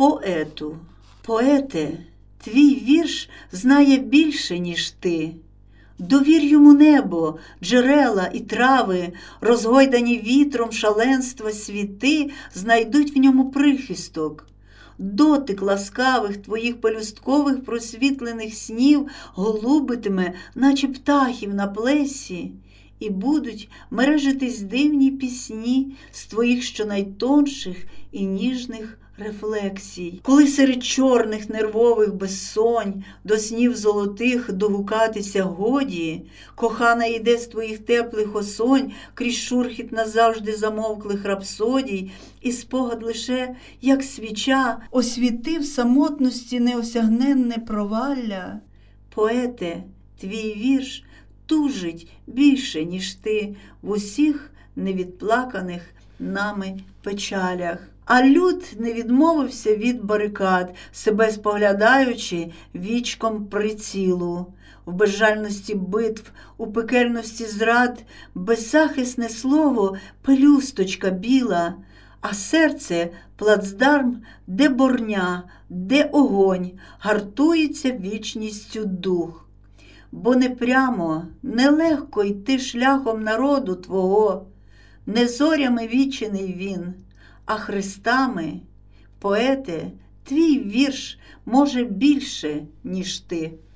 Поету, поете, твій вірш знає більше, ніж ти. Довір йому небо, джерела і трави, розгойдані вітром шаленства світи, знайдуть в ньому прихисток. Дотик ласкавих твоїх пелюсткових просвітлених снів голубитиме, наче птахів на плесі, і будуть мережитись дивні пісні з твоїх щонайтонших і ніжних рефлексій. Коли серед чорних нервових безсонь до снів золотих догукатися годі, кохана йде з твоїх теплих осонь крізь шурхіт назавжди замовклих рапсодій, і спогад лише, як свіча, освітив самотності неосягненне провалля. Поете, твій вірш тужить більше, ніж ти в усіх невідплаканих нами печалях. А люд не відмовився від барикад, себе споглядаючи вічком прицілу. В безжальності битв, у пекельності зрад, беззахисне слово – пелюсточка біла, а серце – плацдарм, де борня, де огонь, гартується вічністю дух. Бо не прямо, нелегко йти шляхом народу твого, не зорями вічений він, а хрестами. Поете, твій вірш може більше, ніж ти.